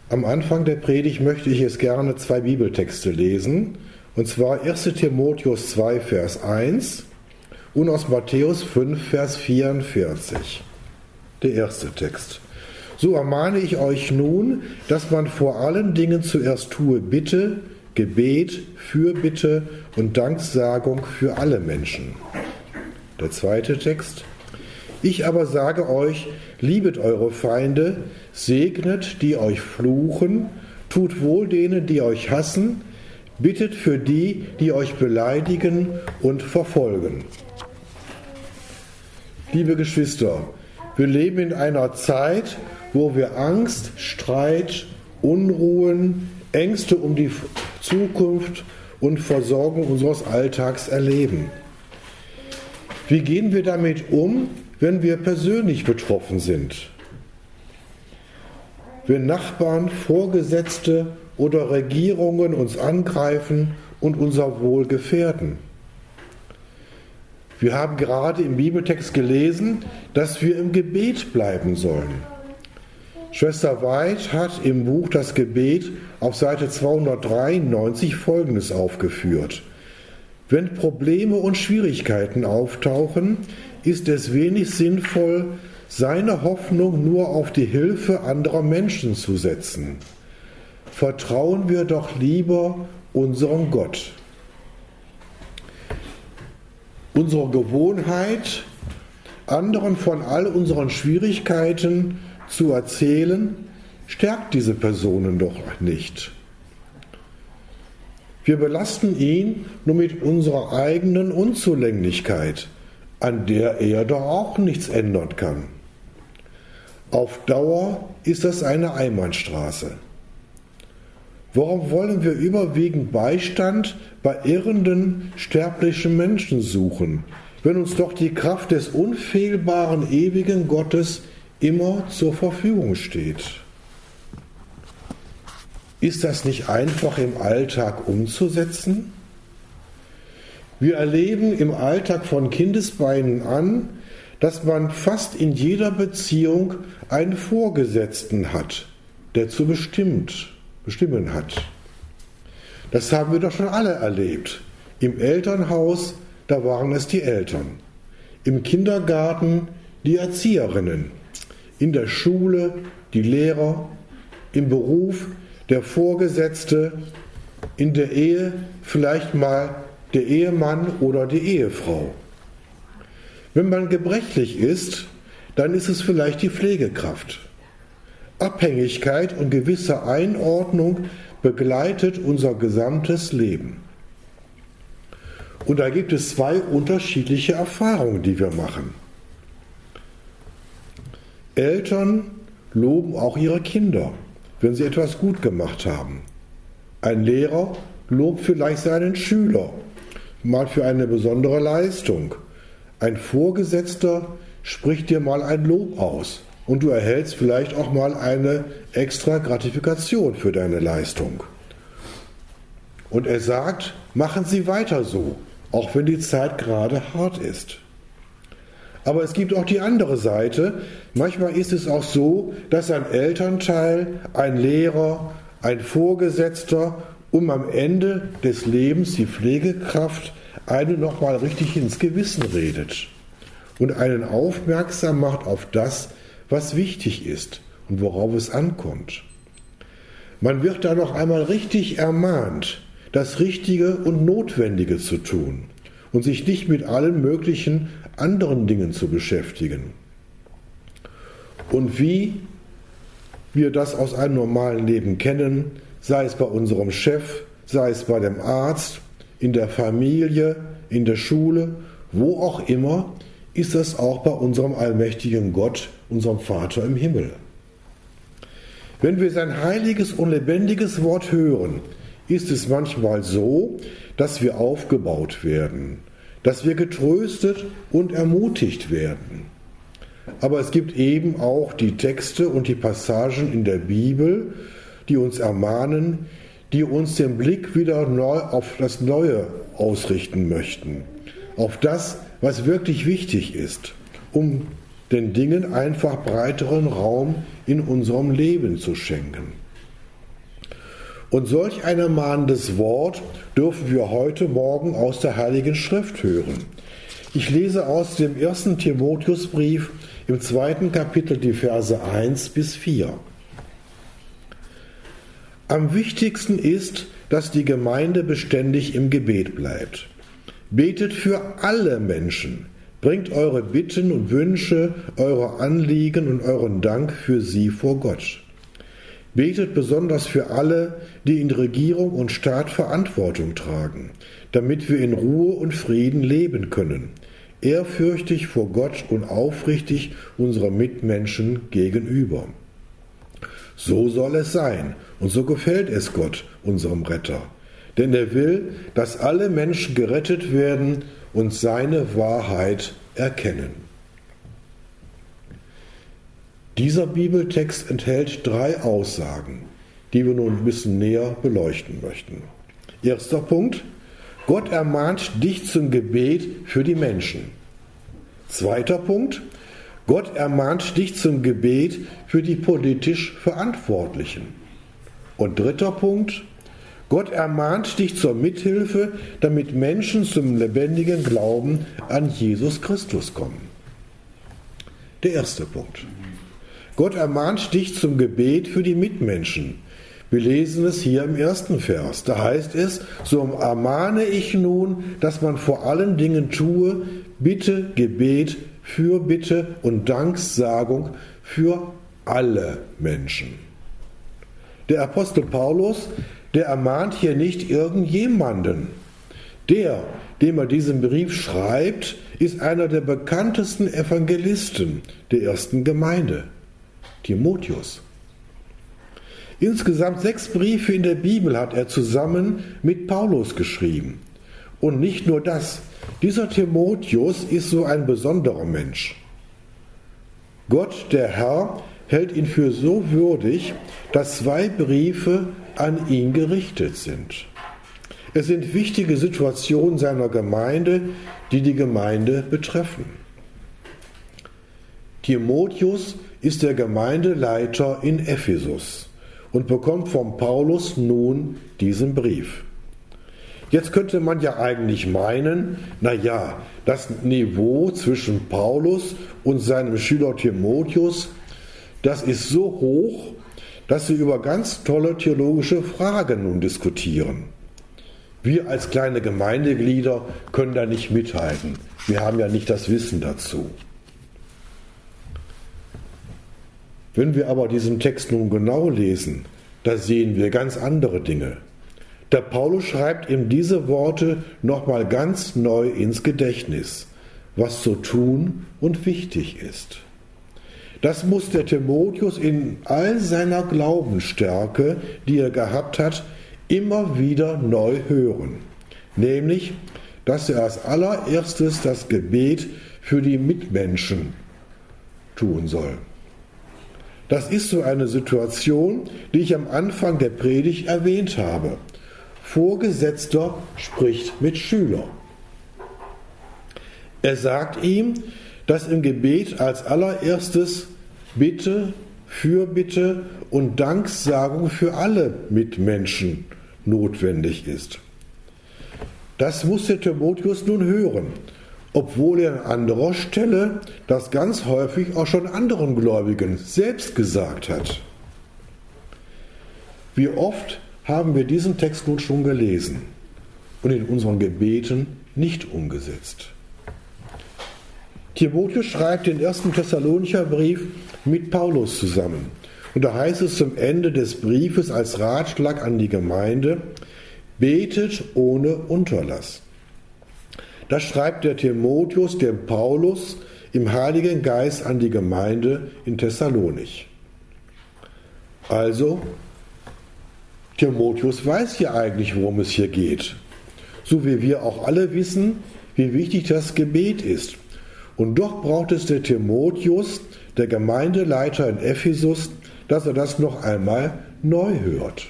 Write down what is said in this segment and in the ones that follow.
Am Anfang der Predigt möchte ich jetzt gerne 2 Bibeltexte lesen, und zwar 1. Timotheus 2, Vers 1 und aus Matthäus 5, Vers 44. Der erste Text. So ermahne ich euch nun, dass man vor allen Dingen zuerst tue Bitte, Gebet, Fürbitte und Danksagung für alle Menschen. Der zweite Text. Ich aber sage euch, liebet eure Feinde, segnet, die euch fluchen, tut wohl denen, die euch hassen, bittet für die, die euch beleidigen und verfolgen. Liebe Geschwister, wir leben in einer Zeit, wo wir Angst, Streit, Unruhen, Ängste um die Zukunft und Versorgung unseres Alltags erleben. Wie gehen wir damit um, wenn wir persönlich betroffen sind? Wenn Nachbarn, Vorgesetzte oder Regierungen uns angreifen und unser Wohl gefährden? Wir haben gerade im Bibeltext gelesen, dass wir im Gebet bleiben sollen. Schwester Weid hat im Buch Das Gebet auf Seite 293 Folgendes aufgeführt. Wenn Probleme und Schwierigkeiten auftauchen, ist es wenig sinnvoll, seine Hoffnung nur auf die Hilfe anderer Menschen zu setzen. Vertrauen wir doch lieber unserem Gott. Unsere Gewohnheit, anderen von all unseren Schwierigkeiten zu erzählen, stärkt diese Personen doch nicht. Wir belasten ihn nur mit unserer eigenen Unzulänglichkeit, an der er doch auch nichts ändern kann. Auf Dauer ist das eine Einbahnstraße. Warum wollen wir überwiegend Beistand bei irrenden, sterblichen Menschen suchen, wenn uns doch die Kraft des unfehlbaren, ewigen Gottes immer zur Verfügung steht? Ist das nicht einfach im Alltag umzusetzen? Wir erleben im Alltag von Kindesbeinen an, dass man fast in jeder Beziehung einen Vorgesetzten hat, der zu bestimmen hat. Das haben wir doch schon alle erlebt. Im Elternhaus, da waren es die Eltern. Im Kindergarten die Erzieherinnen. In der Schule die Lehrer. Im Beruf der Vorgesetzte. In der Ehe vielleicht mal der Ehemann oder die Ehefrau. Wenn man gebrechlich ist, dann ist es vielleicht die Pflegekraft. Abhängigkeit und gewisse Einordnung begleitet unser gesamtes Leben. Und da gibt es 2 unterschiedliche Erfahrungen, die wir machen. Eltern loben auch ihre Kinder, wenn sie etwas gut gemacht haben. Ein Lehrer lobt vielleicht seinen Schüler, mal für eine besondere Leistung. Ein Vorgesetzter spricht dir mal ein Lob aus und du erhältst vielleicht auch mal eine extra Gratifikation für deine Leistung. Und er sagt, machen Sie weiter so, auch wenn die Zeit gerade hart ist. Aber es gibt auch die andere Seite. Manchmal ist es auch so, dass ein Elternteil, ein Lehrer, ein Vorgesetzter am Ende des Lebens die Pflegekraft einen nochmal richtig ins Gewissen redet und einen aufmerksam macht auf das, was wichtig ist und worauf es ankommt. Man wird da noch einmal richtig ermahnt, das Richtige und Notwendige zu tun und sich nicht mit allen möglichen anderen Dingen zu beschäftigen. Und wie wir das aus einem normalen Leben kennen, sei es bei unserem Chef, sei es bei dem Arzt, in der Familie, in der Schule, wo auch immer, ist das auch bei unserem allmächtigen Gott, unserem Vater im Himmel. Wenn wir sein heiliges und lebendiges Wort hören, ist es manchmal so, dass wir aufgebaut werden, dass wir getröstet und ermutigt werden. Aber es gibt eben auch die Texte und die Passagen in der Bibel, die uns ermahnen, die uns den Blick wieder neu auf das Neue ausrichten möchten, auf das, was wirklich wichtig ist, um den Dingen einfach breiteren Raum in unserem Leben zu schenken. Und solch ein ermahnendes Wort dürfen wir heute Morgen aus der Heiligen Schrift hören. Ich lese aus dem 1. Timotheusbrief im 2. Kapitel die Verse 1 bis 4. Am wichtigsten ist, dass die Gemeinde beständig im Gebet bleibt. Betet für alle Menschen. Bringt eure Bitten und Wünsche, eure Anliegen und euren Dank für sie vor Gott. Betet besonders für alle, die in Regierung und Staat Verantwortung tragen, damit wir in Ruhe und Frieden leben können, ehrfürchtig vor Gott und aufrichtig unseren Mitmenschen gegenüber. So soll es sein und so gefällt es Gott, unserem Retter. Denn er will, dass alle Menschen gerettet werden und seine Wahrheit erkennen. Dieser Bibeltext enthält 3 Aussagen, die wir nun ein bisschen näher beleuchten möchten. Erster Punkt: Gott ermahnt dich zum Gebet für die Menschen. Zweiter Punkt: Gott ermahnt dich zum Gebet für die politisch Verantwortlichen. Und dritter Punkt: Gott ermahnt dich zur Mithilfe, damit Menschen zum lebendigen Glauben an Jesus Christus kommen. Der erste Punkt: Gott ermahnt dich zum Gebet für die Mitmenschen. Wir lesen es hier im 1. Vers. Da heißt es: So ermahne ich nun, dass man vor allen Dingen tue, Bitte, Gebet, Fürbitte und Danksagung für alle Menschen. Der Apostel Paulus, der ermahnt hier nicht irgendjemanden. Der, dem er diesen Brief schreibt, ist einer der bekanntesten Evangelisten der ersten Gemeinde, Timotheus. Insgesamt 6 Briefe in der Bibel hat er zusammen mit Paulus geschrieben. Und nicht nur das, dieser Timotheus ist so ein besonderer Mensch. Gott, der Herr, hält ihn für so würdig, dass 2 Briefe an ihn gerichtet sind. Es sind wichtige Situationen seiner Gemeinde, die die Gemeinde betreffen. Timotheus ist der Gemeindeleiter in Ephesus und bekommt von Paulus nun diesen Brief. Jetzt könnte man ja eigentlich meinen, das Niveau zwischen Paulus und seinem Schüler Timotheus, das ist so hoch, dass sie über ganz tolle theologische Fragen nun diskutieren. Wir als kleine Gemeindeglieder können da nicht mithalten. Wir haben ja nicht das Wissen dazu. Wenn wir aber diesen Text nun genau lesen, da sehen wir ganz andere Dinge. Der Paulus schreibt ihm diese Worte nochmal ganz neu ins Gedächtnis, was zu tun und wichtig ist. Das muss der Timotheus in all seiner Glaubensstärke, die er gehabt hat, immer wieder neu hören. Nämlich, dass er als allererstes das Gebet für die Mitmenschen tun soll. Das ist so eine Situation, die ich am Anfang der Predigt erwähnt habe. Vorgesetzter spricht mit Schüler. Er sagt ihm, dass im Gebet als allererstes Bitte, Fürbitte und Danksagung für alle Mitmenschen notwendig ist. Das muss der Timotheus nun hören, obwohl er an anderer Stelle das ganz häufig auch schon anderen Gläubigen selbst gesagt hat. Wie oft haben wir diesen Text nun schon gelesen und in unseren Gebeten nicht umgesetzt. Timotheus schreibt den 1. Thessalonicher Brief mit Paulus zusammen. Und da heißt es zum Ende des Briefes als Ratschlag an die Gemeinde: Betet ohne Unterlass. Das schreibt der Timotheus dem Paulus im Heiligen Geist an die Gemeinde in Thessalonich. Also, Timotheus weiß ja eigentlich, worum es hier geht. So wie wir auch alle wissen, wie wichtig das Gebet ist. Und doch braucht es der Timotheus, der Gemeindeleiter in Ephesus, dass er das noch einmal neu hört.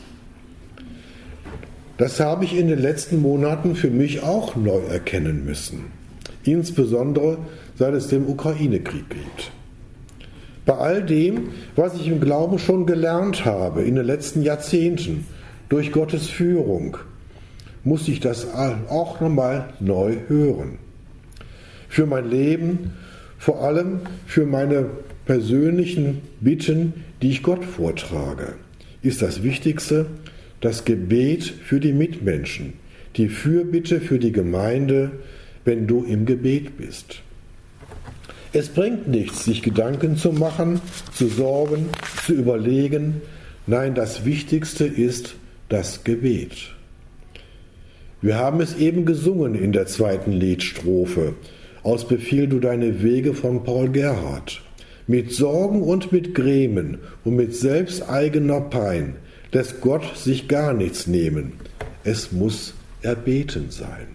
Das habe ich in den letzten Monaten für mich auch neu erkennen müssen. Insbesondere seit es den Ukraine-Krieg gibt. Bei all dem, was ich im Glauben schon gelernt habe in den letzten Jahrzehnten, durch Gottes Führung muss ich das auch nochmal neu hören. Für mein Leben, vor allem für meine persönlichen Bitten, die ich Gott vortrage, ist das Wichtigste das Gebet für die Mitmenschen, die Fürbitte für die Gemeinde, wenn du im Gebet bist. Es bringt nichts, sich Gedanken zu machen, zu sorgen, zu überlegen. Nein, das Wichtigste ist das Gebet. Wir haben es eben gesungen in der 2. Liedstrophe aus Befiehl du deine Wege von Paul Gerhardt. Mit Sorgen und mit Grämen und mit selbsteigener Pein lässt Gott sich gar nichts nehmen. Es muss erbeten sein.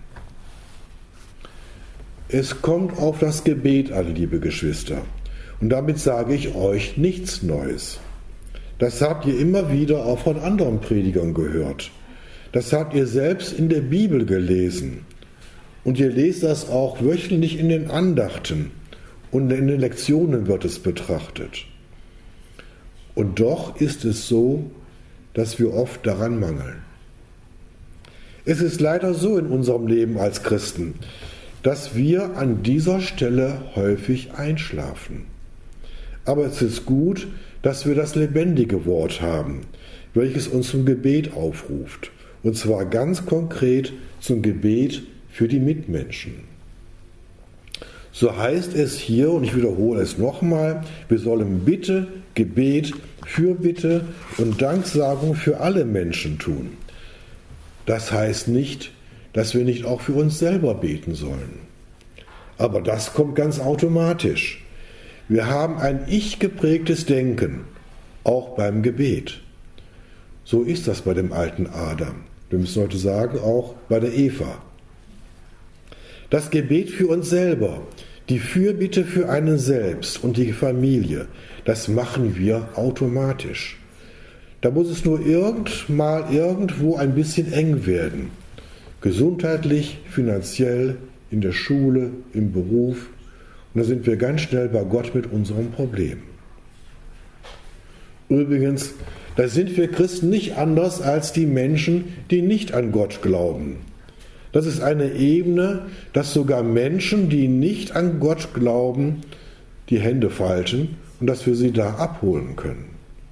Es kommt auf das Gebet an, liebe Geschwister. Und damit sage ich euch nichts Neues. Das habt ihr immer wieder auch von anderen Predigern gehört. Das habt ihr selbst in der Bibel gelesen. Und ihr lest das auch wöchentlich in den Andachten. Und in den Lektionen wird es betrachtet. Und doch ist es so, dass wir oft daran mangeln. Es ist leider so in unserem Leben als Christen, dass wir an dieser Stelle häufig einschlafen. Aber es ist gut, dass wir das lebendige Wort haben, welches uns zum Gebet aufruft. Und zwar ganz konkret zum Gebet für die Mitmenschen. So heißt es hier, und ich wiederhole es nochmal, wir sollen Bitte, Gebet, Fürbitte und Danksagung für alle Menschen tun. Das heißt nicht, dass wir nicht auch für uns selber beten sollen. Aber das kommt ganz automatisch. Wir haben ein ich-geprägtes Denken, auch beim Gebet. So ist das bei dem alten Adam. Wir müssen heute sagen, auch bei der Eva. Das Gebet für uns selber, die Fürbitte für einen selbst und die Familie, das machen wir automatisch. Da muss es nur irgendwo ein bisschen eng werden. Gesundheitlich, finanziell, in der Schule, im Beruf. Und da sind wir ganz schnell bei Gott mit unserem Problem. Übrigens, da sind wir Christen nicht anders als die Menschen, die nicht an Gott glauben. Das ist eine Ebene, dass sogar Menschen, die nicht an Gott glauben, die Hände falten und dass wir sie da abholen können.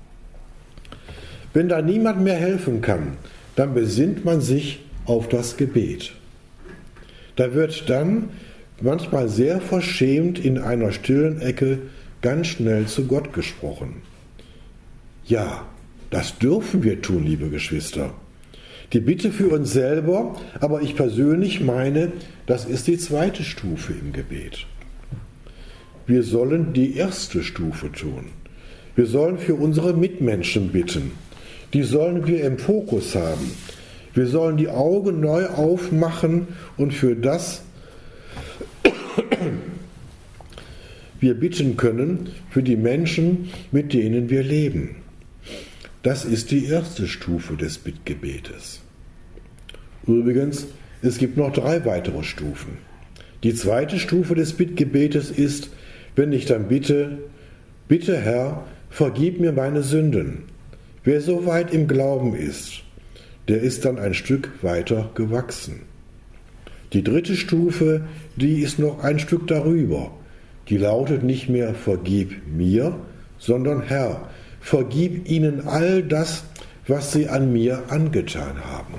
Wenn da niemand mehr helfen kann, dann besinnt man sich auf das Gebet. Da wird dann manchmal sehr verschämt in einer stillen Ecke ganz schnell zu Gott gesprochen. Ja, das dürfen wir tun, liebe Geschwister. Die Bitte für uns selber, aber ich persönlich meine, das ist die 2. Stufe im Gebet. Wir sollen die 1. Stufe tun. Wir sollen für unsere Mitmenschen bitten. Die sollen wir im Fokus haben. Wir sollen die Augen neu aufmachen und für das wir bitten können, für die Menschen, mit denen wir leben. Das ist die 1. Stufe des Bittgebetes. Übrigens, es gibt noch 3 weitere Stufen. Die 2. Stufe des Bittgebetes ist, wenn ich dann bitte, bitte Herr, vergib mir meine Sünden. Wer so weit im Glauben ist, der ist dann ein Stück weiter gewachsen. Die 3. Stufe, die ist noch ein Stück darüber. Die lautet nicht mehr vergib mir, sondern Herr, vergib ihnen all das, was sie an mir angetan haben.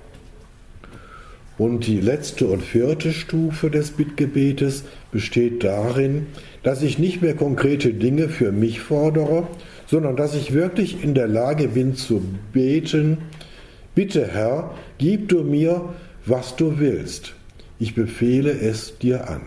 Und die letzte und 4. Stufe des Bittgebetes besteht darin, dass ich nicht mehr konkrete Dinge für mich fordere, sondern dass ich wirklich in der Lage bin zu beten, bitte Herr, gib du mir, was du willst. Ich befehle es dir an.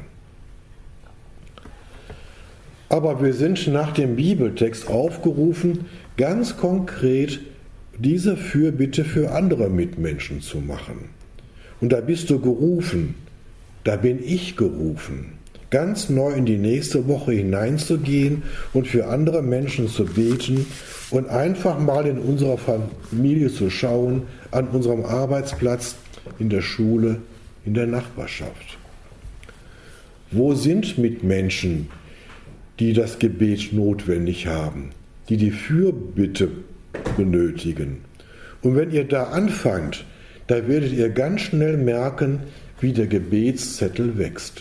Aber wir sind nach dem Bibeltext aufgerufen, ganz konkret diese Fürbitte für andere Mitmenschen zu machen. Und da bist du gerufen, da bin ich gerufen, ganz neu in die nächste Woche hineinzugehen und für andere Menschen zu beten und einfach mal in unserer Familie zu schauen, an unserem Arbeitsplatz, in der Schule, in der Nachbarschaft. Wo sind Mitmenschen, die das Gebet notwendig haben, die die Fürbitte benötigen? Und wenn ihr da anfangt, da werdet ihr ganz schnell merken, wie der Gebetszettel wächst.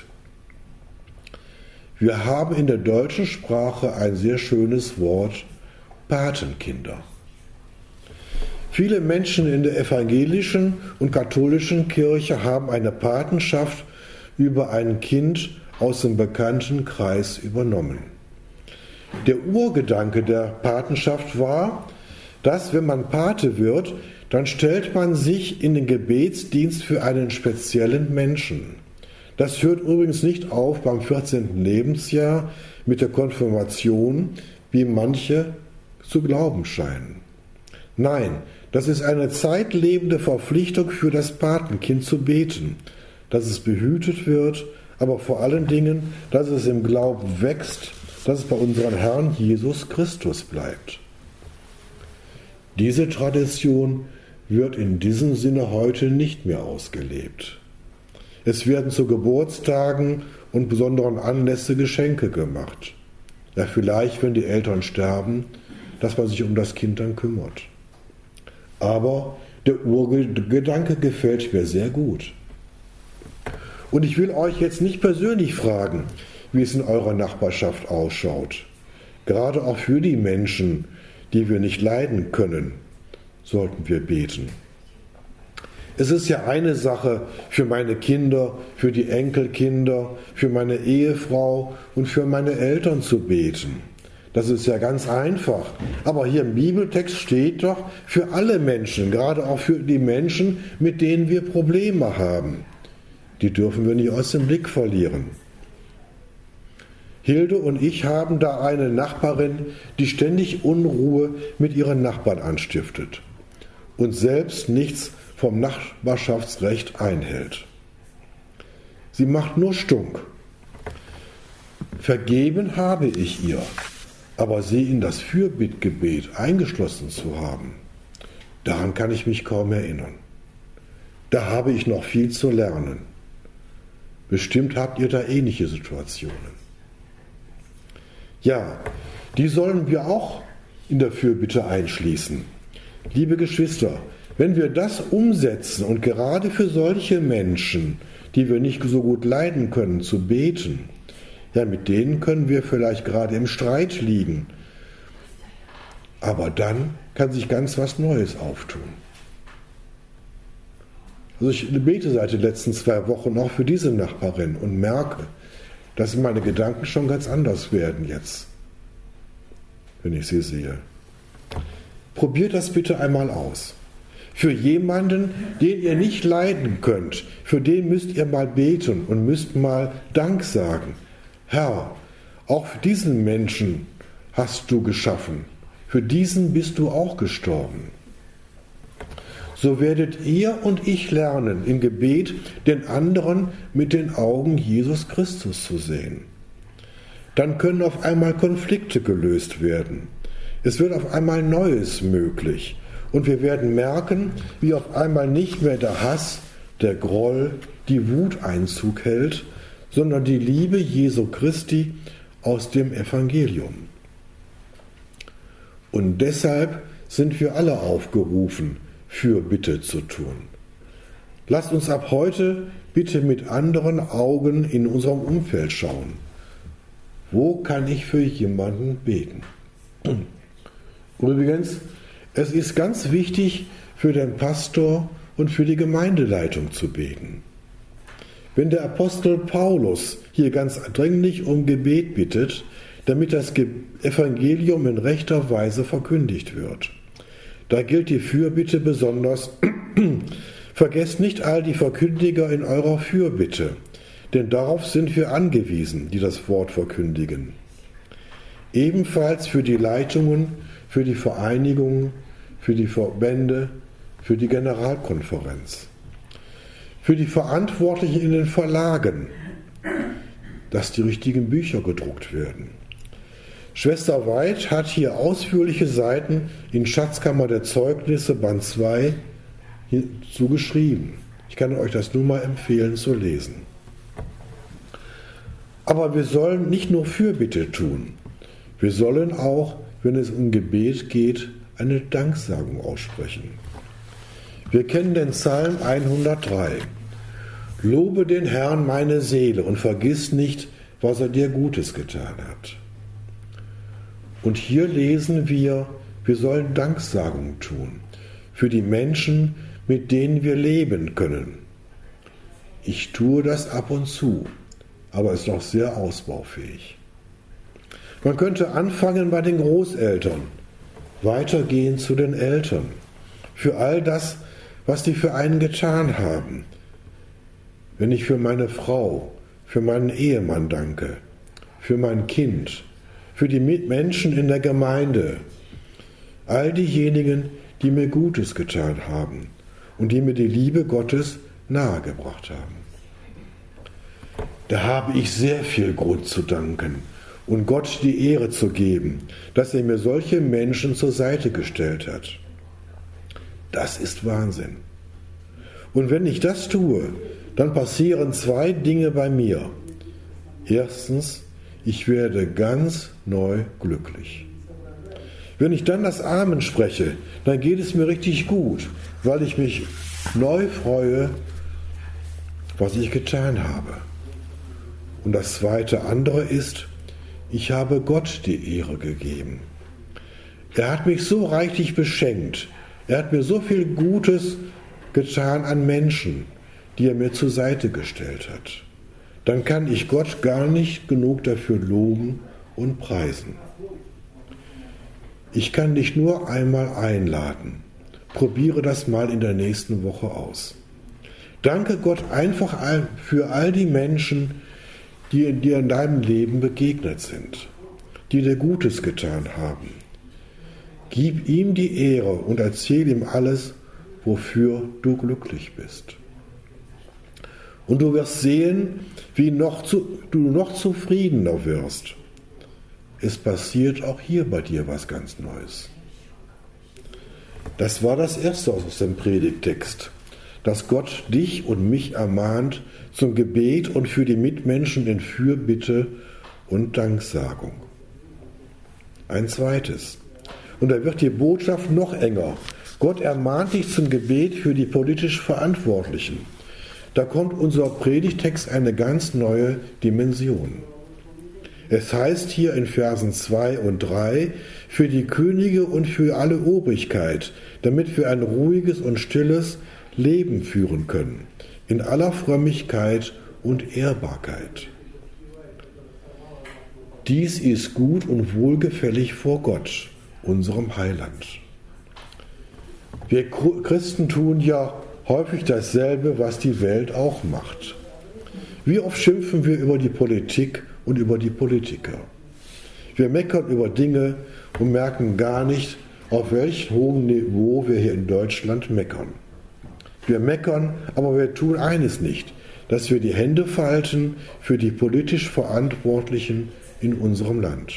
Wir haben in der deutschen Sprache ein sehr schönes Wort, Patenkinder. Viele Menschen in der evangelischen und katholischen Kirche haben eine Patenschaft über ein Kind aus dem bekannten Kreis übernommen. Der Urgedanke der Patenschaft war, dass, wenn man Pate wird, dann stellt man sich in den Gebetsdienst für einen speziellen Menschen. Das hört übrigens nicht auf beim 14. Lebensjahr mit der Konfirmation, wie manche zu glauben scheinen. Nein, das ist eine zeitlebende Verpflichtung für das Patenkind zu beten, dass es behütet wird, aber vor allen Dingen, dass es im Glauben wächst, dass es bei unserem Herrn Jesus Christus bleibt. Diese Tradition wird in diesem Sinne heute nicht mehr ausgelebt. Es werden zu Geburtstagen und besonderen Anlässen Geschenke gemacht. Ja, vielleicht, wenn die Eltern sterben, dass man sich um das Kind dann kümmert. Aber der Urgedanke gefällt mir sehr gut. Und ich will euch jetzt nicht persönlich fragen, wie es in eurer Nachbarschaft ausschaut. Gerade auch für die Menschen, die wir nicht leiden können, sollten wir beten. Es ist ja eine Sache, für meine Kinder, für die Enkelkinder, für meine Ehefrau und für meine Eltern zu beten. Das ist ja ganz einfach. Aber hier im Bibeltext steht doch für alle Menschen, gerade auch für die Menschen, mit denen wir Probleme haben. Die dürfen wir nicht aus dem Blick verlieren. Hilde und ich haben da eine Nachbarin, die ständig Unruhe mit ihren Nachbarn anstiftet und selbst nichts vom Nachbarschaftsrecht einhält. Sie macht nur Stunk. Vergeben habe ich ihr, aber sie in das Fürbittgebet eingeschlossen zu haben, daran kann ich mich kaum erinnern. Da habe ich noch viel zu lernen. Bestimmt habt ihr da ähnliche Situationen. Ja, die sollen wir auch in der Fürbitte einschließen. Liebe Geschwister, wenn wir das umsetzen und gerade für solche Menschen, die wir nicht so gut leiden können, zu beten, ja, mit denen können wir vielleicht gerade im Streit liegen. Aber dann kann sich ganz was Neues auftun. Also ich bete seit den letzten 2 Wochen auch für diese Nachbarin und merke, dass meine Gedanken schon ganz anders werden jetzt, wenn ich sie sehe. Probiert das bitte einmal aus. Für jemanden, den ihr nicht leiden könnt, für den müsst ihr mal beten und müsst mal Dank sagen. Herr, auch für diesen Menschen hast du geschaffen. Für diesen bist du auch gestorben. So werdet ihr und ich lernen, im Gebet den anderen mit den Augen Jesus Christus zu sehen. Dann können auf einmal Konflikte gelöst werden. Es wird auf einmal Neues möglich. Und wir werden merken, wie auf einmal nicht mehr der Hass, der Groll, die Wut Einzug hält, sondern die Liebe Jesu Christi aus dem Evangelium. Und deshalb sind wir alle aufgerufen, Fürbitte zu tun. Lasst uns ab heute bitte mit anderen Augen in unserem Umfeld schauen. Wo kann ich für jemanden beten? Übrigens, es ist ganz wichtig, für den Pastor und für die Gemeindeleitung zu beten. Wenn der Apostel Paulus hier ganz dringlich um Gebet bittet, damit das Evangelium in rechter Weise verkündigt wird, da gilt die Fürbitte besonders: Vergesst nicht all die Verkündiger in eurer Fürbitte, denn darauf sind wir angewiesen, die das Wort verkündigen. Ebenfalls für die Leitungen, für die Vereinigungen, für die Verbände, für die Generalkonferenz, für die Verantwortlichen in den Verlagen, dass die richtigen Bücher gedruckt werden. Schwester Weid hat hier ausführliche Seiten in Schatzkammer der Zeugnisse, Band 2, hierzu geschrieben. Ich kann euch das nur mal empfehlen zu lesen. Aber wir sollen nicht nur Fürbitte tun. Wir sollen auch, wenn es um Gebet geht, eine Danksagung aussprechen. Wir kennen den Psalm 103. Lobe den Herrn meine Seele und vergiss nicht, was er dir Gutes getan hat. Und hier lesen wir sollen Danksagung tun für die Menschen, mit denen wir leben können. Ich tue das ab und zu, aber ist noch sehr ausbaufähig. Man könnte anfangen bei den Großeltern, weitergehen zu den Eltern, für all das, was die für einen getan haben. Wenn ich für meine Frau, für meinen Ehemann danke, für mein Kind, für die Mitmenschen in der Gemeinde, all diejenigen, die mir Gutes getan haben und die mir die Liebe Gottes nahegebracht haben. Da habe ich sehr viel Grund zu danken und Gott die Ehre zu geben, dass er mir solche Menschen zur Seite gestellt hat. Das ist Wahnsinn. Und wenn ich das tue, dann passieren zwei Dinge bei mir. Erstens, ich werde ganz neu glücklich. Wenn ich dann das Amen spreche, dann geht es mir richtig gut, weil ich mich neu freue, was ich getan habe. Und das zweite andere ist, ich habe Gott die Ehre gegeben. Er hat mich so reichlich beschenkt. Er hat mir so viel Gutes getan an Menschen, die er mir zur Seite gestellt hat. Dann kann ich Gott gar nicht genug dafür loben und preisen. Ich kann dich nur einmal einladen. Probiere das mal in der nächsten Woche aus. Danke Gott einfach für all die Menschen, die dir in deinem Leben begegnet sind, die dir Gutes getan haben. Gib ihm die Ehre und erzähl ihm alles, wofür du glücklich bist. Und du wirst sehen, wie du noch zufriedener wirst. Es passiert auch hier bei dir was ganz Neues. Das war das Erste aus dem Predigttext, dass Gott dich und mich ermahnt zum Gebet und für die Mitmenschen in Fürbitte und Danksagung. Ein zweites. Und da wird die Botschaft noch enger. Gott ermahnt dich zum Gebet für die politisch Verantwortlichen. Da kommt unser Predigtext eine ganz neue Dimension. Es heißt hier in Versen 2 und 3, für die Könige und für alle Obrigkeit, damit wir ein ruhiges und stilles Leben führen können, in aller Frömmigkeit und Ehrbarkeit. Dies ist gut und wohlgefällig vor Gott, unserem Heiland. Wir Christen tun ja häufig dasselbe, was die Welt auch macht. Wie oft schimpfen wir über die Politik und über die Politiker? Wir meckern über Dinge und merken gar nicht, auf welchem hohen Niveau wir hier in Deutschland meckern. Wir meckern, aber wir tun eines nicht, dass wir die Hände falten für die politisch Verantwortlichen in unserem Land.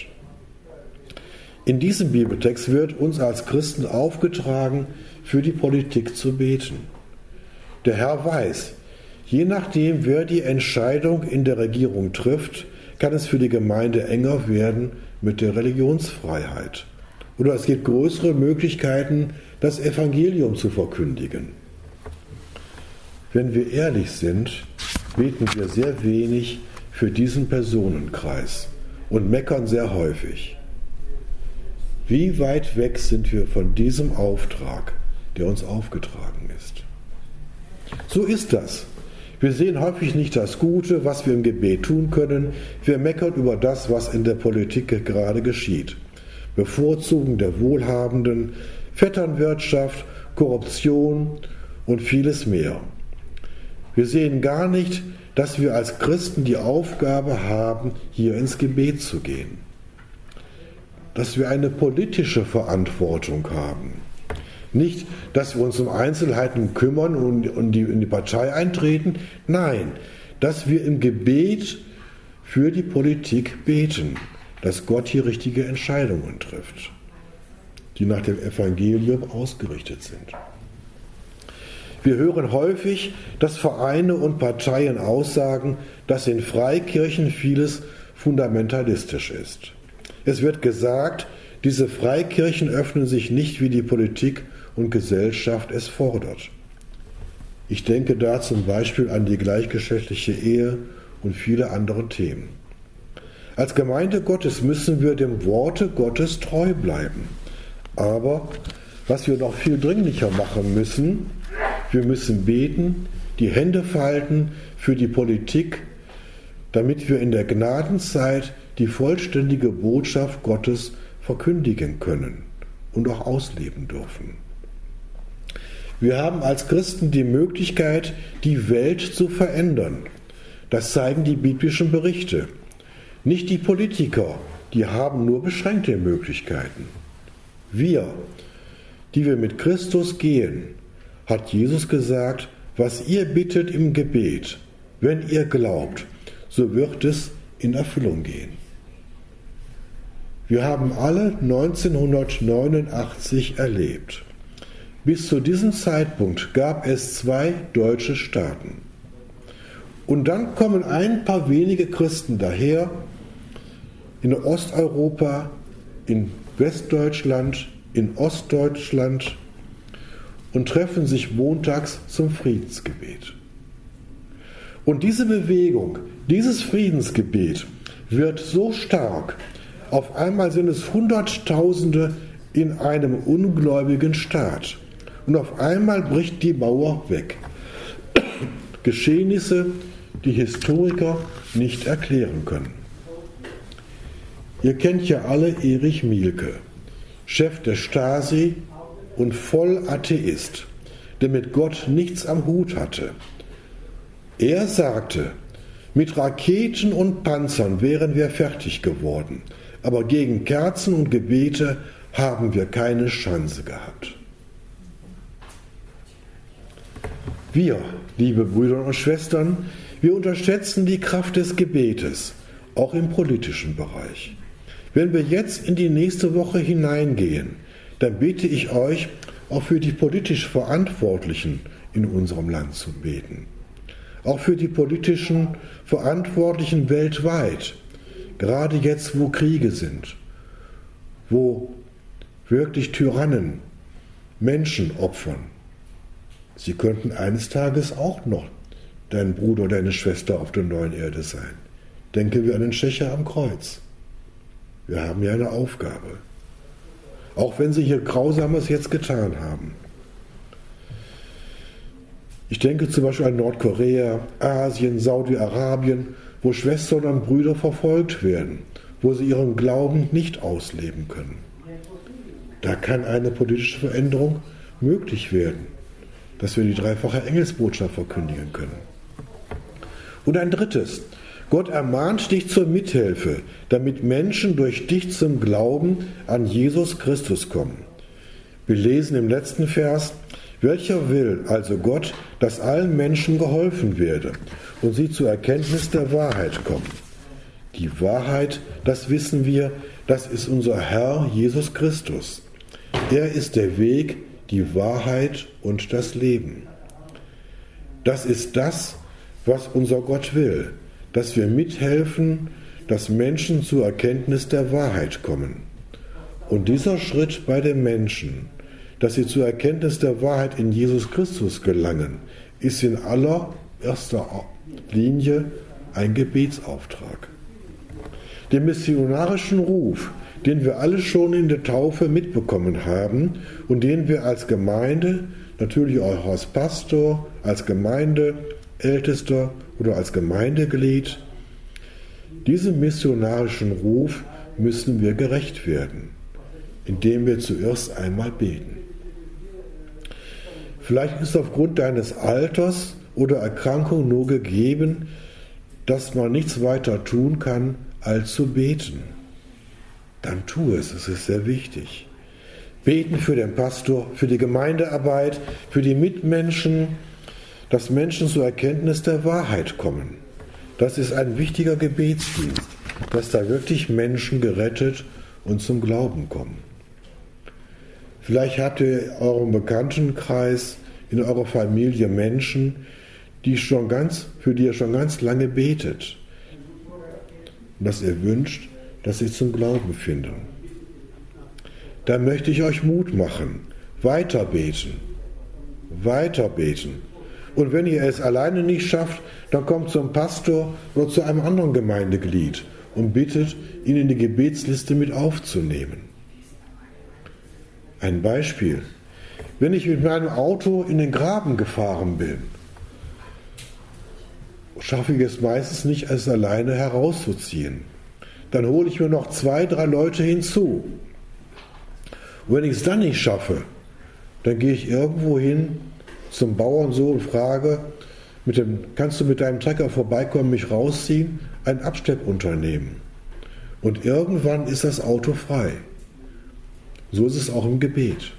In diesem Bibeltext wird uns als Christen aufgetragen, für die Politik zu beten. Der Herr weiß, je nachdem, wer die Entscheidung in der Regierung trifft, kann es für die Gemeinde enger werden mit der Religionsfreiheit. Oder es gibt größere Möglichkeiten, das Evangelium zu verkündigen. Wenn wir ehrlich sind, beten wir sehr wenig für diesen Personenkreis und meckern sehr häufig. Wie weit weg sind wir von diesem Auftrag, der uns aufgetragen ist? So ist das. Wir sehen häufig nicht das Gute, was wir im Gebet tun können. Wir meckern über das, was in der Politik gerade geschieht. Bevorzugung der Wohlhabenden, Vetternwirtschaft, Korruption und vieles mehr. Wir sehen gar nicht, dass wir als Christen die Aufgabe haben, hier ins Gebet zu gehen. Dass wir eine politische Verantwortung haben. Nicht, dass wir uns um Einzelheiten kümmern und in die Partei eintreten. Nein, dass wir im Gebet für die Politik beten, dass Gott hier richtige Entscheidungen trifft, die nach dem Evangelium ausgerichtet sind. Wir hören häufig, dass Vereine und Parteien aussagen, dass in Freikirchen vieles fundamentalistisch ist. Es wird gesagt, diese Freikirchen öffnen sich nicht, wie die Politik und Gesellschaft es fordert. Ich denke da zum Beispiel an die gleichgeschlechtliche Ehe und viele andere Themen. Als Gemeinde Gottes müssen wir dem Worte Gottes treu bleiben. Aber was wir noch viel dringlicher machen müssen, wir müssen beten, die Hände falten für die Politik, damit wir in der Gnadenzeit die vollständige Botschaft Gottes verkündigen können und auch ausleben dürfen. Wir haben als Christen die Möglichkeit, die Welt zu verändern. Das zeigen die biblischen Berichte. Nicht die Politiker, die haben nur beschränkte Möglichkeiten. Wir, die wir mit Christus gehen, hat Jesus gesagt, was ihr bittet im Gebet, wenn ihr glaubt, so wird es in Erfüllung gehen. Wir haben alle 1989 erlebt. Bis zu diesem Zeitpunkt gab es 2 deutsche Staaten. Und dann kommen ein paar wenige Christen daher, in Osteuropa, in Westdeutschland, in Ostdeutschland und treffen sich montags zum Friedensgebet. Und diese Bewegung, dieses Friedensgebet wird so stark, auf einmal sind es Hunderttausende in einem ungläubigen Staat. Und auf einmal bricht die Mauer weg. Geschehnisse, die Historiker nicht erklären können. Ihr kennt ja alle Erich Mielke, Chef der Stasi und voll Atheist, der mit Gott nichts am Hut hatte. Er sagte, mit Raketen und Panzern wären wir fertig geworden, aber gegen Kerzen und Gebete haben wir keine Chance gehabt. Wir, liebe Brüder und Schwestern, wir unterschätzen die Kraft des Gebetes, auch im politischen Bereich. Wenn wir jetzt in die nächste Woche hineingehen, dann bitte ich euch, auch für die politisch Verantwortlichen in unserem Land zu beten. Auch für die politischen Verantwortlichen weltweit, gerade jetzt, wo Kriege sind, wo wirklich Tyrannen Menschen opfern. Sie könnten eines Tages auch noch dein Bruder oder deine Schwester auf der neuen Erde sein. Denken wir an den Schächer am Kreuz. Wir haben ja eine Aufgabe. Auch wenn sie hier Grausames jetzt getan haben. Ich denke zum Beispiel an Nordkorea, Asien, Saudi-Arabien, wo Schwestern und Brüder verfolgt werden, wo sie ihren Glauben nicht ausleben können. Da kann eine politische Veränderung möglich werden, dass wir die dreifache Engelsbotschaft verkündigen können. Und ein drittes, Gott ermahnt dich zur Mithilfe, damit Menschen durch dich zum Glauben an Jesus Christus kommen. Wir lesen im letzten Vers, welcher will also Gott, dass allen Menschen geholfen werde und sie zur Erkenntnis der Wahrheit kommen. Die Wahrheit, das wissen wir, das ist unser Herr Jesus Christus. Er ist der Weg, die Wahrheit und das Leben. Das ist das, was unser Gott will, dass wir mithelfen, dass Menschen zur Erkenntnis der Wahrheit kommen. Und dieser Schritt bei den Menschen, dass sie zur Erkenntnis der Wahrheit in Jesus Christus gelangen, ist in allererster Linie ein Gebetsauftrag. Den missionarischen Ruf, den wir alle schon in der Taufe mitbekommen haben und den wir als Gemeinde, natürlich auch als Pastor, als Gemeindeältester oder als Gemeindeglied, diesem missionarischen Ruf müssen wir gerecht werden, indem wir zuerst einmal beten. Vielleicht ist aufgrund deines Alters oder Erkrankung nur gegeben, dass man nichts weiter tun kann, als zu beten. Dann tu es, es ist sehr wichtig. Beten für den Pastor, für die Gemeindearbeit, für die Mitmenschen, dass Menschen zur Erkenntnis der Wahrheit kommen. Das ist ein wichtiger Gebetsdienst, dass da wirklich Menschen gerettet und zum Glauben kommen. Vielleicht habt ihr in eurem Bekanntenkreis, in eurer Familie Menschen, für die ihr schon ganz lange betet. Und dass ihr wünscht, dass sie zum Glauben finden. Da möchte ich euch Mut machen. Weiter beten. Und wenn ihr es alleine nicht schafft, dann kommt zum Pastor oder zu einem anderen Gemeindeglied und bittet, ihn in die Gebetsliste mit aufzunehmen. Ein Beispiel. Wenn ich mit meinem Auto in den Graben gefahren bin, schaffe ich es meistens nicht, es alleine herauszuziehen. Dann hole ich mir noch 2, 3 Leute hinzu. Und wenn ich es dann nicht schaffe, dann gehe ich irgendwo hin zum Bauernsohn und frage, kannst du mit deinem Trecker vorbeikommen, mich rausziehen? Ein Abschleppunternehmen. Und irgendwann ist das Auto frei. So ist es auch im Gebet.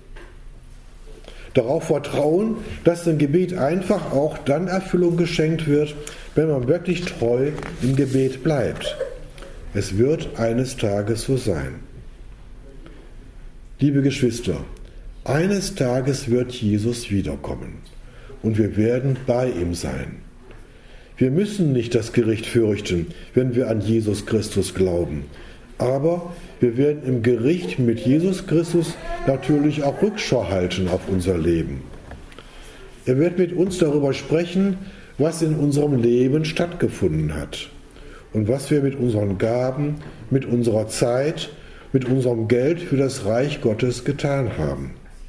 Darauf vertrauen, dass dem Gebet einfach auch dann Erfüllung geschenkt wird, wenn man wirklich treu im Gebet bleibt. Es wird eines Tages so sein. Liebe Geschwister, eines Tages wird Jesus wiederkommen und wir werden bei ihm sein. Wir müssen nicht das Gericht fürchten, wenn wir an Jesus Christus glauben. Aber wir werden im Gericht mit Jesus Christus natürlich auch Rückschau halten auf unser Leben. Er wird mit uns darüber sprechen, was in unserem Leben stattgefunden hat und was wir mit unseren Gaben, mit unserer Zeit, mit unserem Geld für das Reich Gottes getan haben.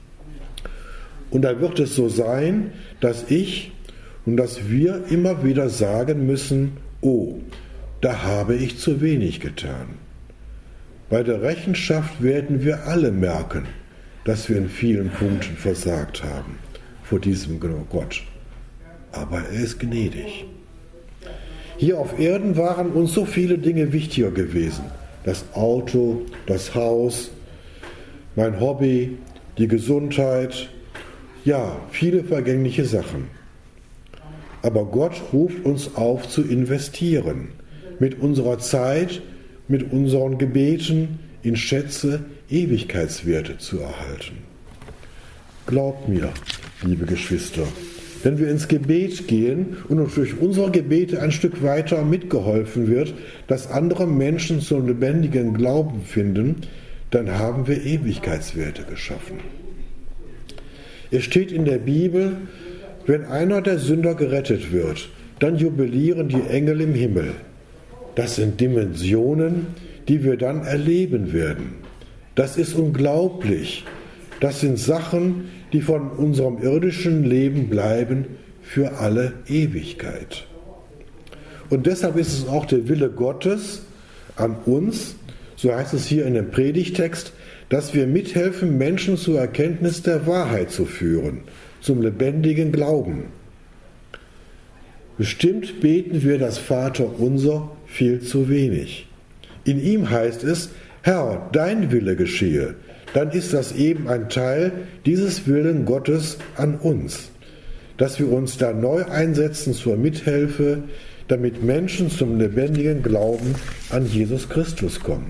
Und da wird es so sein, dass ich und dass wir immer wieder sagen müssen, oh, da habe ich zu wenig getan. Bei der Rechenschaft werden wir alle merken, dass wir in vielen Punkten versagt haben vor diesem Gott. Aber er ist gnädig. Hier auf Erden waren uns so viele Dinge wichtiger gewesen. Das Auto, das Haus, mein Hobby, die Gesundheit, ja, viele vergängliche Sachen. Aber Gott ruft uns auf zu investieren, mit unserer Zeit, mit unseren Gebeten in Schätze Ewigkeitswerte zu erhalten. Glaubt mir, liebe Geschwister, wenn wir ins Gebet gehen und uns durch unsere Gebete ein Stück weiter mitgeholfen wird, dass andere Menschen zum lebendigen Glauben finden, dann haben wir Ewigkeitswerte geschaffen. Es steht in der Bibel, wenn einer der Sünder gerettet wird, dann jubilieren die Engel im Himmel. Das sind Dimensionen, die wir dann erleben werden. Das ist unglaublich. Das sind Sachen, die von unserem irdischen Leben bleiben für alle Ewigkeit. Und deshalb ist es auch der Wille Gottes an uns, so heißt es hier in dem Predigtext, dass wir mithelfen, Menschen zur Erkenntnis der Wahrheit zu führen, zum lebendigen Glauben. Bestimmt beten wir das Vaterunser viel zu wenig. In ihm heißt es, Herr, dein Wille geschehe. Dann ist das eben ein Teil dieses Willen Gottes an uns, dass wir uns da neu einsetzen zur Mithilfe, damit Menschen zum lebendigen Glauben an Jesus Christus kommen.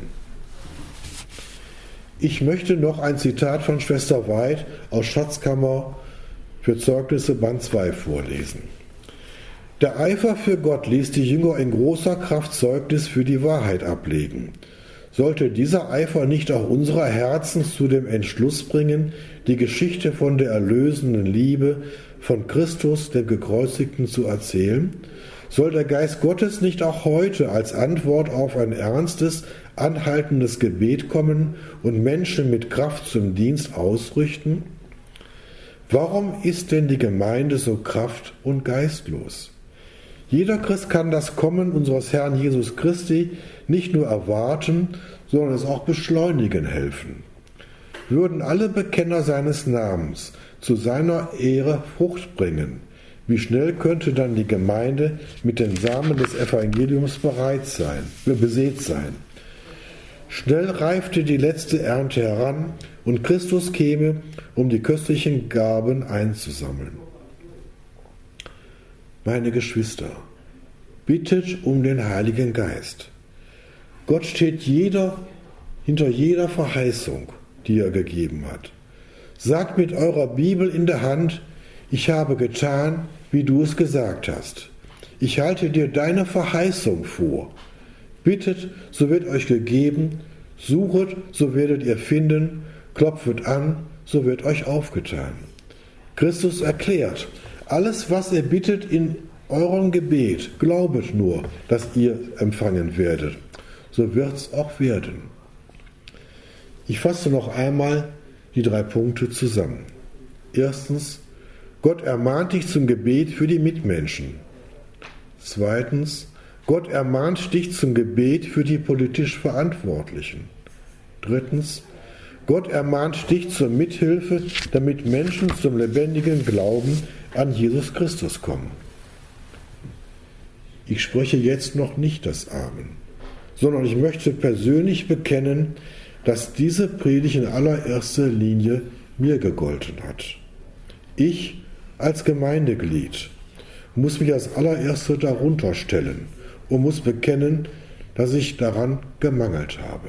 Ich möchte noch ein Zitat von Schwester Weid aus Schatzkammer für Zeugnisse Band 2 vorlesen. Der Eifer für Gott ließ die Jünger in großer Kraft Zeugnis für die Wahrheit ablegen. Sollte dieser Eifer nicht auch unsere Herzen zu dem Entschluss bringen, die Geschichte von der erlösenden Liebe von Christus, dem Gekreuzigten, zu erzählen? Soll der Geist Gottes nicht auch heute als Antwort auf ein ernstes, anhaltendes Gebet kommen und Menschen mit Kraft zum Dienst ausrüsten? Warum ist denn die Gemeinde so kraft- und geistlos? Jeder Christ kann das Kommen unseres Herrn Jesus Christi nicht nur erwarten, sondern es auch beschleunigen helfen. Würden alle Bekenner seines Namens zu seiner Ehre Frucht bringen, wie schnell könnte dann die Gemeinde mit den Samen des Evangeliums besät sein? Schnell reifte die letzte Ernte heran und Christus käme, um die köstlichen Gaben einzusammeln. Meine Geschwister, bittet um den Heiligen Geist. Gott steht hinter jeder Verheißung, die er gegeben hat. Sagt mit eurer Bibel in der Hand, ich habe getan, wie du es gesagt hast. Ich halte dir deine Verheißung vor. Bittet, so wird euch gegeben, suchet, so werdet ihr finden, klopfet an, so wird euch aufgetan. Christus erklärt, Alles, was ihr bittet in eurem Gebet, glaubet nur, dass ihr empfangen werdet. So wird es auch werden. Ich fasse noch einmal die 3 Punkte zusammen. Erstens, Gott ermahnt dich zum Gebet für die Mitmenschen. Zweitens, Gott ermahnt dich zum Gebet für die politisch Verantwortlichen. Drittens, Gott ermahnt dich zur Mithilfe, damit Menschen zum lebendigen Glauben an Jesus Christus kommen. Ich spreche jetzt noch nicht das Amen, sondern ich möchte persönlich bekennen, dass diese Predigt in allererster Linie mir gegolten hat. Ich als Gemeindeglied muss mich als allererste darunter stellen und muss bekennen, dass ich daran gemangelt habe.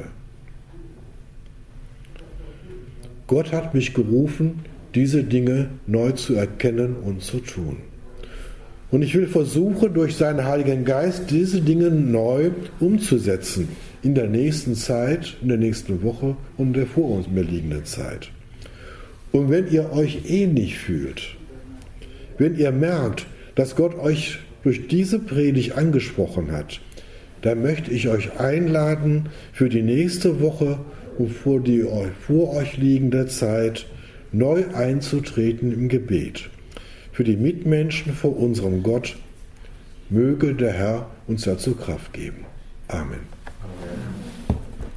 Gott hat mich gerufen, diese Dinge neu zu erkennen und zu tun. Und ich will versuchen, durch seinen Heiligen Geist diese Dinge neu umzusetzen in der nächsten Zeit, in der nächsten Woche und in der vor uns mir liegenden Zeit. Und wenn ihr euch ähnlich fühlt, wenn ihr merkt, dass Gott euch durch diese Predigt angesprochen hat, dann möchte ich euch einladen, für die nächste Woche und vor die vor euch liegende Zeit neu einzutreten im Gebet. Für die Mitmenschen vor unserem Gott möge der Herr uns dazu Kraft geben. Amen.